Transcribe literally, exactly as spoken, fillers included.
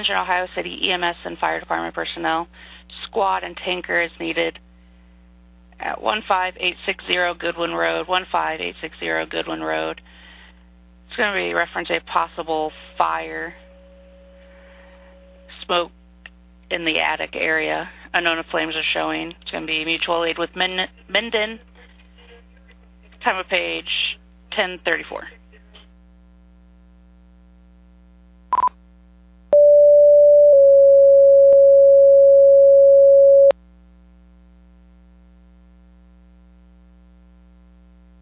Attention Ohio City E M S and Fire Department personnel. Squad and tanker is needed at one five eight six zero Goodwin Road, one five eight six zero Goodwin Road. It's going to be reference a possible fire, smoke in the attic area. Unknown if flames are showing. It's going to be mutual aid with Minden. Time of page ten thirty-four.